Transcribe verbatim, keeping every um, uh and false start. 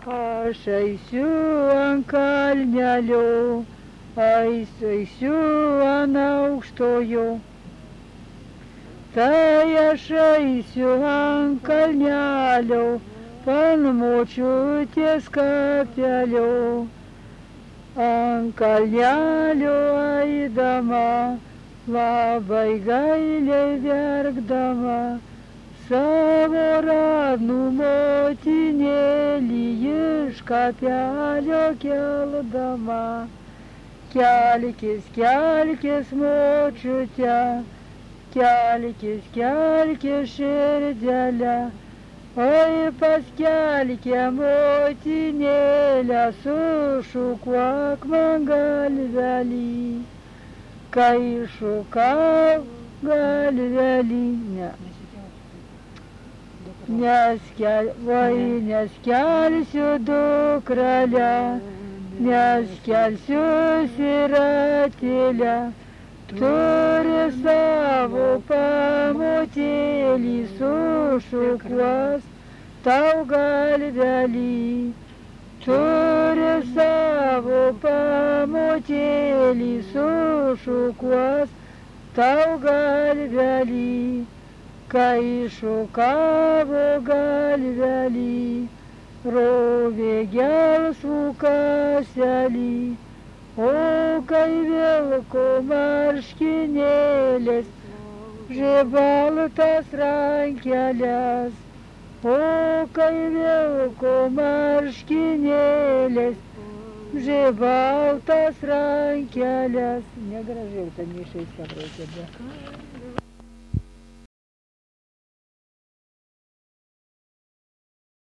Aš eisiu ant kalnelio, eisiu ant aukštojo. Tai aš eisiu ant kalnelio, pan močiutės kapelio. Ant kalnelio eidama, labai gailiai verkdama, savo radnų motinėlį iš kapelio keldama. Kelkis, kelkis močiute, kelkis, kelkis širdelę, oi paskelkė motinėlę, sušukuok man galvelį. Kai šukau galvelį, ne. Neskel, vai neskelsiu dukrelę, neskelsiu siratėlę, turi savo pamotėlį, sušukuos tau galvelį. Turi savo pamotėlį, sušukuos tau galvelį. Kai šukavo galvelį, rovė gelsvų kaselį, o kai vilko marškinėlės, žebaltas rankelės, o kai vilko marškinėlės, žebaltas rankelės. Negražiai ten neišeis, kad reikia be.